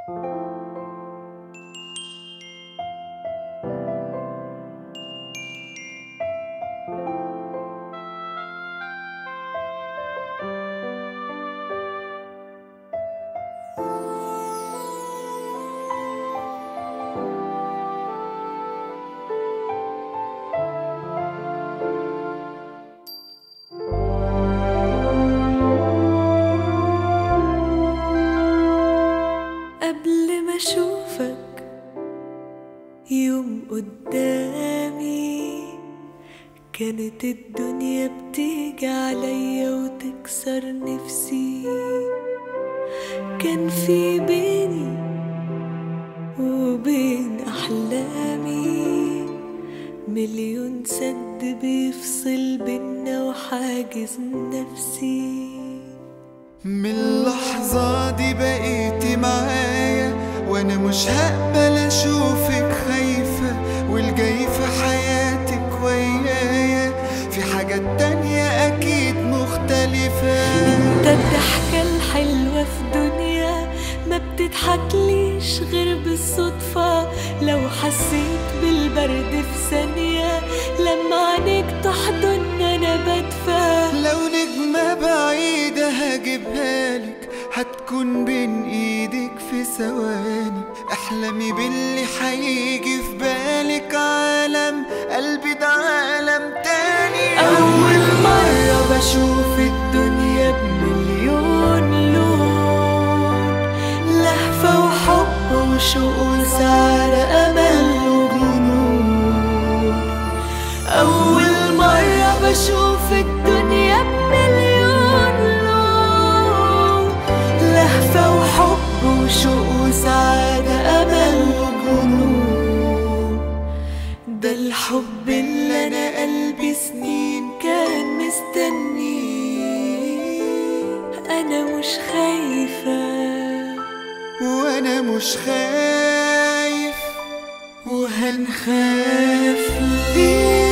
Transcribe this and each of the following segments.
أشوفك يوم قدامي كانت الدنيا بتيجي عليا وتكسر نفسي. كان في بيني وبين أحلامي مليون سد بيفصل بينا وحاجز نفسي. من اللحظة دي بقيتي معايا وانا مش هقبل اشوفك خايفة، والجاي في حياتك ويايا في حاجات تانية اكيد مختلفة. انت الضحكة الحلوة في دنيا ما بتضحكليش غير بالصدفة. لو حسيت بالبرد في ثانية لما عينيك تحضن انا بدفى. لو نجمة بعيدة هجيبها لك هتكون بين ايدك في ثواني. احلمي باللي هيجي في بالك، عالم قلبي ده عالم تاني. اول مرة بشوف الدنيا بمليون لون، لهفة وحب وشوق وسعادة امل وجنون. اول مرة بشوف الدنيا بمليون لون، لهفة وحب وشوق وسعادة امل وجنون. ده الحب اللي انا قلبي سنين كان مستنيه. انا مش خايفة وانا مش خايف وهنخاف ليه؟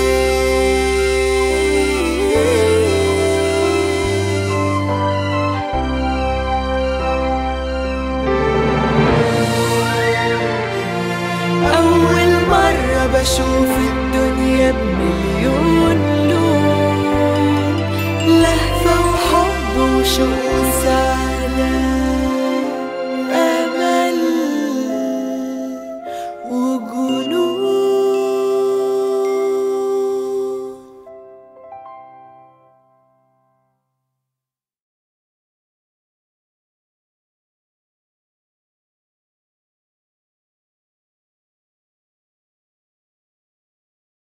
أول مرة بشوف الدنيا بمليون لون، لهفة وحب وشوق